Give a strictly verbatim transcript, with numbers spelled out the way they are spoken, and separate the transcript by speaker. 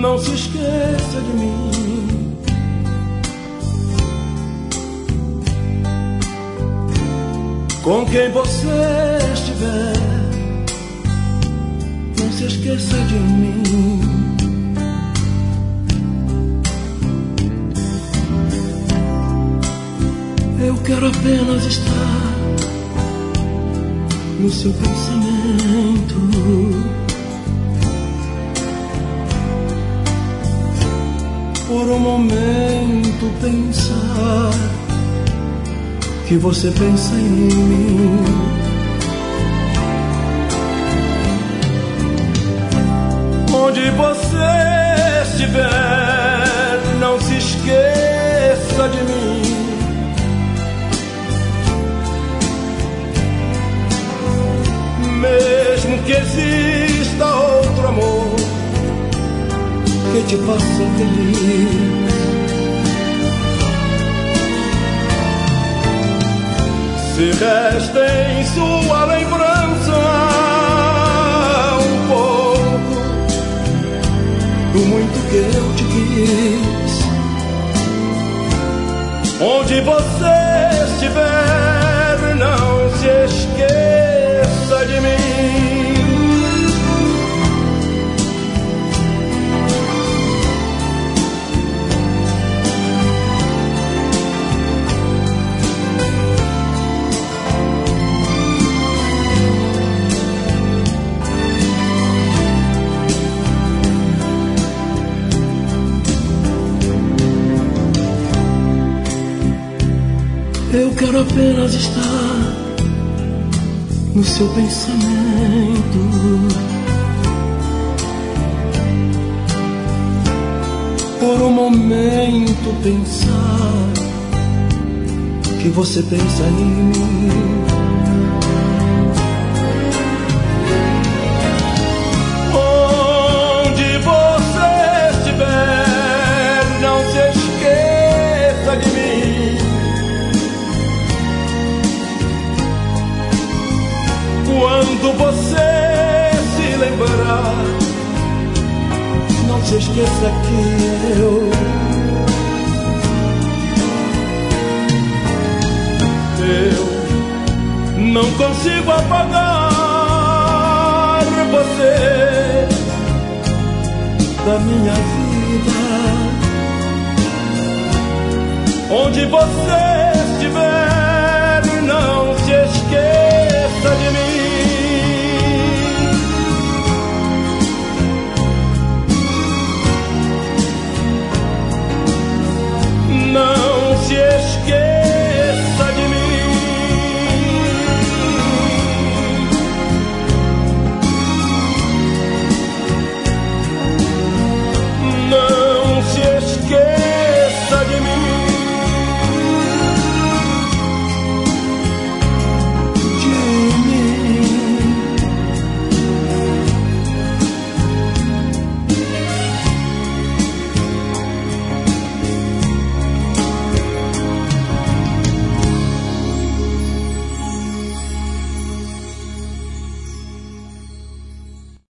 Speaker 1: não se esqueça de mim. Com quem você estiver, não se esqueça de mim. Eu quero apenas estar no seu pensamento. Por um momento pensar que você pensa em mim. Onde você estiver, não se esqueça de mim. Mesmo que exista outro amor que te faça feliz, se resta em sua lembrança um pouco do muito que eu te quis. Onde você estiver, não se esqueça de mim. Eu quero apenas estar no seu pensamento. Por um momento pensar que você pensa em mim. Onde você estiver, não se esqueça de mim. Quando você se lembrar, não se esqueça que eu Eu não consigo apagar você da minha vida. Onde você estiver,